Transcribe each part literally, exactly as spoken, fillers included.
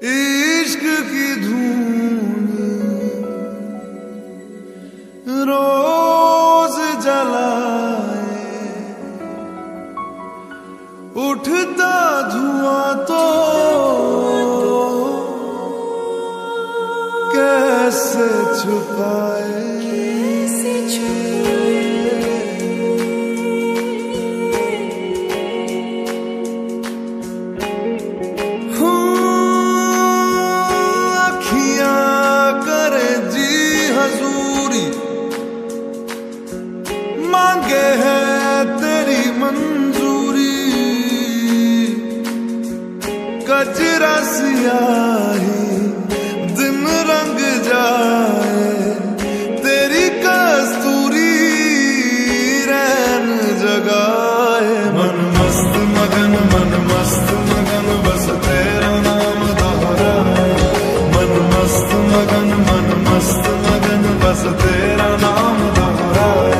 इश्क की धून रोज जलाए, उठता धुआं तो कैसे छुपाए। मांगे है तेरी मंजूरी, कजरा सियाही दिन रंग जाए, तेरी कस्तूरी रैन जगाए। मन मस्त मगन मन मस्त मगन बस तेरा नाम दोहराए, मन मस्त मगन मन मस्त मगन बस तेरा नाम दोहराए।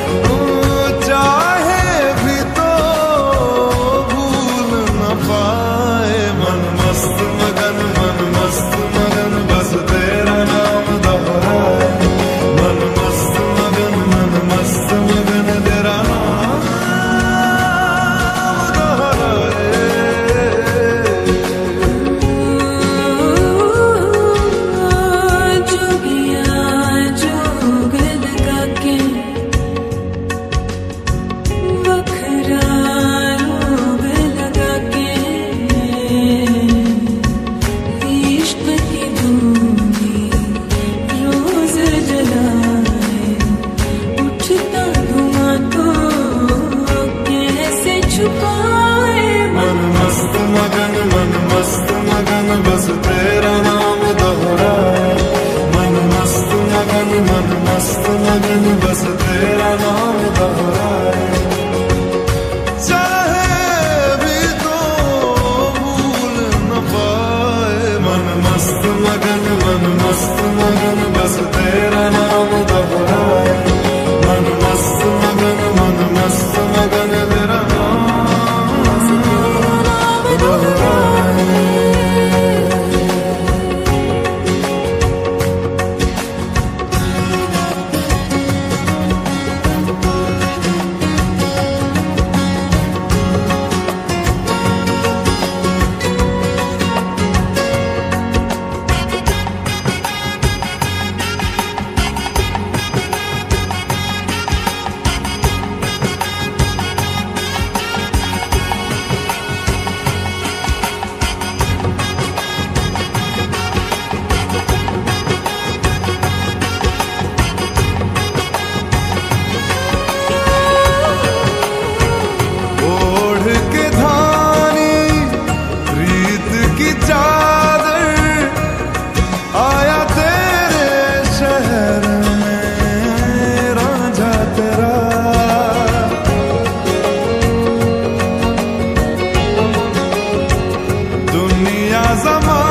बस तेरा नाम दोहराए, मन मस्त मगन मन मस्त मगन बस तेरा नाम दोहराए। चाहे भी तो भूल न पाए, मन मस्त मगन मन मस्त मगन बस तेरा नाम दोहराए, मन मस्त मगन मन मस्त मगन तेरा नाम दोहराए। Zaman